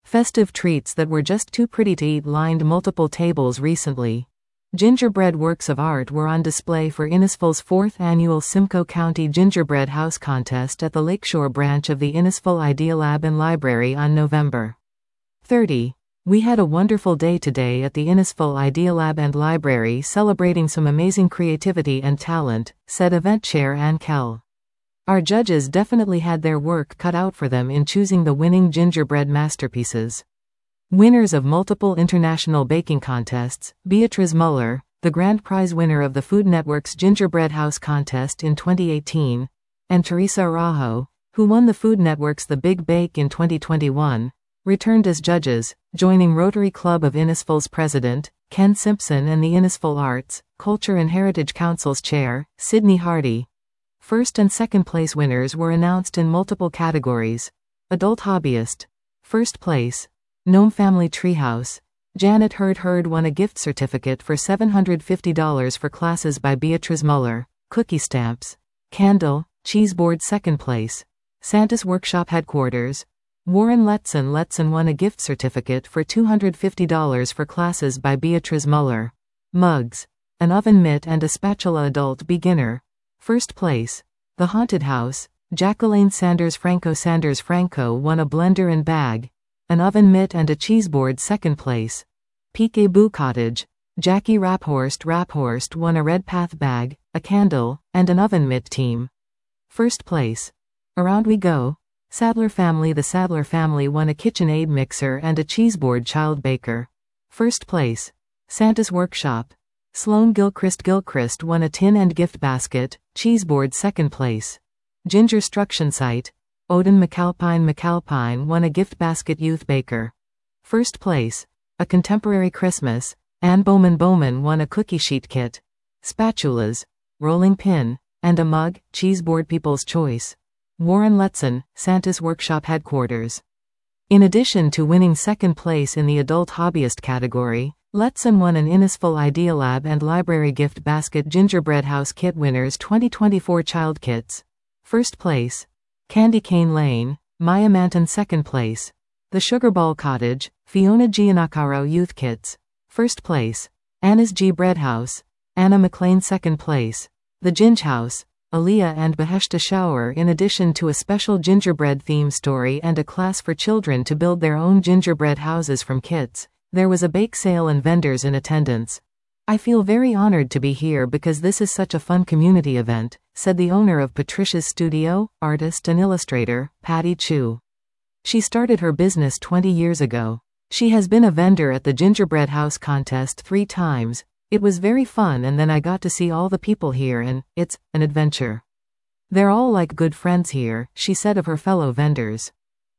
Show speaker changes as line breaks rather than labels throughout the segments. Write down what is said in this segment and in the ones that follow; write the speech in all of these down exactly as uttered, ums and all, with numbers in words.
Festive treats that were just too pretty to eat lined multiple tables recently. Gingerbread works of art were on display for Innisfil's fourth annual Simcoe County Gingerbread House Contest at the Lakeshore branch of the Innisfil Idealab and Library on November thirtieth. We had a wonderful day today at the Innisfil Idealab and Library celebrating some amazing creativity and talent, said event chair Ann Kell. Our judges definitely had their work cut out for them in choosing the winning gingerbread masterpieces. Winners of multiple international baking contests, Beatriz Muller, the grand prize winner of the Food Network's Gingerbread House Contest in twenty eighteen, and Teresa Araujo, who won the Food Network's The Big Bake in twenty twenty-one, returned as judges, joining Rotary Club of Innisfil's president, Ken Simpson, and the Innisfil Arts, Culture and Heritage Council's chair, Sydney Hardy. First and second place winners were announced in multiple categories. Adult Hobbyist. First place, Gnome Family Treehouse. Janet Hurd Hurd won a gift certificate for seven hundred fifty dollars for classes by Beatriz Muller. Cookie Stamps. Candle, Cheeseboard second place. Santa's Workshop Headquarters. Warren Letson Letson won a gift certificate for two hundred fifty dollars for classes by Beatriz Muller. Mugs. An oven mitt and a spatula. Adult Beginner. First place, The Haunted House. Jacqueline Sanders Franco Sanders Franco won a blender and bag, an oven mitt and a cheeseboard. Second place, Peekaboo Cottage. Jackie Raphorst Raphorst won a red path bag, a candle, and an oven mitt team. First place, Around We Go. Sadler Family. The Sadler family won a KitchenAid mixer and a cheeseboard. Child Baker. First place, Santa's Workshop. Sloan Gilchrist Gilchrist won a tin and gift basket, cheeseboard. Second place, Gingerstruction Site. Odin McAlpine McAlpine won a gift basket. Youth Baker. First place, A Contemporary Christmas. Ann Bowman Bowman won a cookie sheet kit, spatulas, rolling pin, and a mug, cheeseboard. People's Choice. Warren Letson, Santa's Workshop Headquarters. In addition to winning second place in the Adult Hobbyist category, Letson won an Innisfil Idealab and Library gift basket. Gingerbread House Kit winners twenty twenty-four Child Kits. First place, Candy Cane Lane. Maya Manton. Second place, The Sugarball Cottage. Fiona Giannacaro Youth Kits. First place, Anna's G Bread House. Anna McLean. Second place, The Ginge House. Aaliyah and Beheshta Shower. In addition to a special gingerbread theme story and a class for children to build their own gingerbread houses from kits, there was a bake sale and vendors in attendance. I feel very honored to be here because this is such a fun community event, said the owner of Patricia's Studio, artist and illustrator, Patty Chu. She started her business twenty years ago. She has been a vendor at the Gingerbread House Contest three times. It was very fun, and then I got to see all the people here, and it's an adventure. They're all like good friends here, she said of her fellow vendors.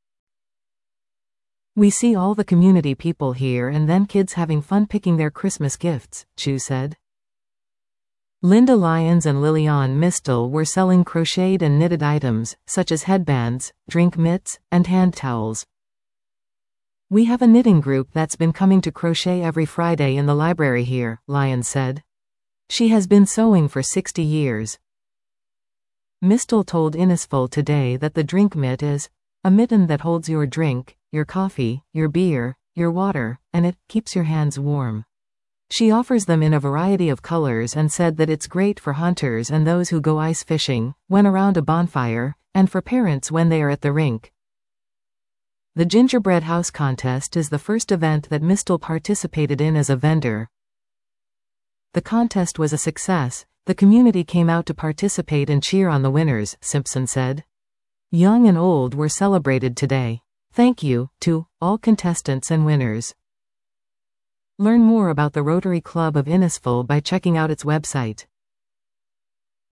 We see all the community people here and then kids having fun picking their Christmas gifts, Chu said. Linda Lyons and Liliane Mistel were selling crocheted and knitted items, such as headbands, drink mitts, and hand towels. We have a knitting group that's been coming to crochet every Friday in the library here, Lyons said. She has been sewing for sixty years. Mistel told Innisfil today that the drink mitt is a mitten that holds your drink, your coffee, your beer, your water, and it keeps your hands warm. She offers them in a variety of colors and said that it's great for hunters and those who go ice fishing, when around a bonfire, and for parents when they are at the rink. The Gingerbread House Contest is the first event that Mistel participated in as a vendor. The contest was a success. The community came out to participate and cheer on the winners, Simpson said. Young and old were celebrated today. Thank you to all contestants and winners. Learn more about the Rotary Club of Innisfil by checking out its website.